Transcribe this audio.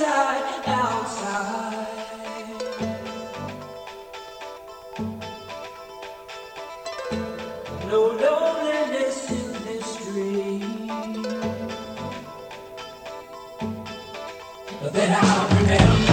outside, outside. No loneliness in this dream. But then I remember.